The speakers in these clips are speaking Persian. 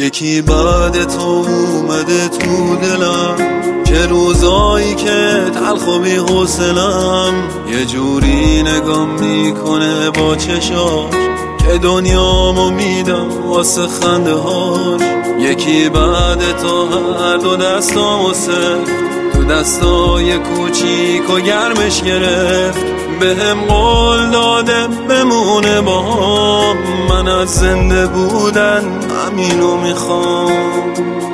یکی بعد تو اومده تو دلم، که روزایی که تلخ و بی حوصله‌ام یه جوری نگام میکنه با چشاش که دنیامو میدم واسه خنده هاش. یکی بعد تو هر دو دستامو سفت تو دستای کوچیک و گرمش گرفت، بهم قول داده بمونه باهام، من از زنده بودن همینو میخوام.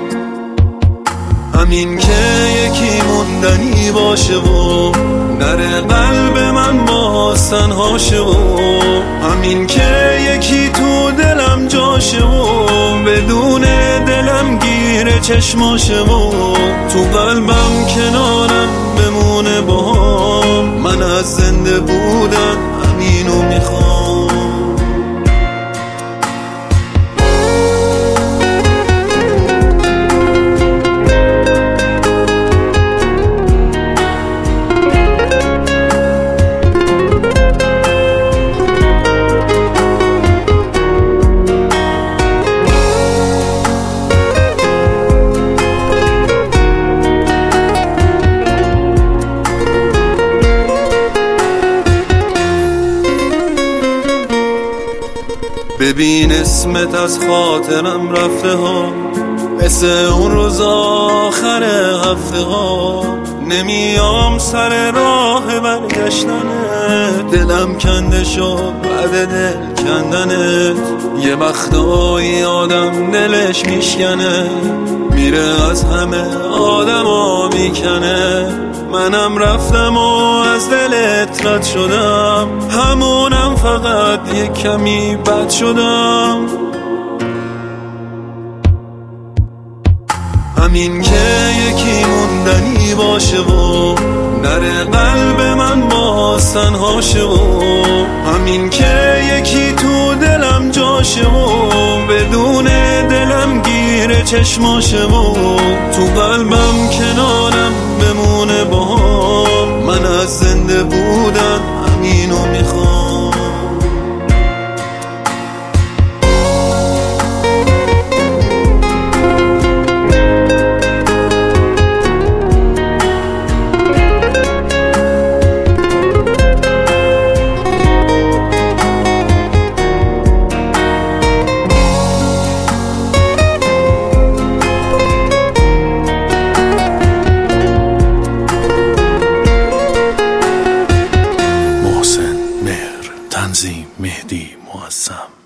همین که یکی موندنی باشه و در قلب من باز تنهاشه و همین که یکی تو دلم جاشه و بدون دلم گیره چشماشه و تو قلبم کنارم بمونه باهام، من از زنده بودن همینو میخوام. ببین اسمت از خاطرم رفته ها، مثل اون روز آخر هفته ها. نمیام سر راه برگشتنت، دلم کنده شد بعد دل کندنت. یه وقتایی آدم دلش میشکنه، میره از همه آدما میکنه. منم رفتم و از دلت رد شدم، همونم فقط یک کمی بد شدم. همین که یکی موندنی باشه و در قلب من باز تنهاشه و همین که یکی تو دلم جاشه و بدون دلم گیره چشماشه و تو قلبم کنارم بمونه باهام، من از زنده بودن همینو میخوام. تنظیم مهدی معظم.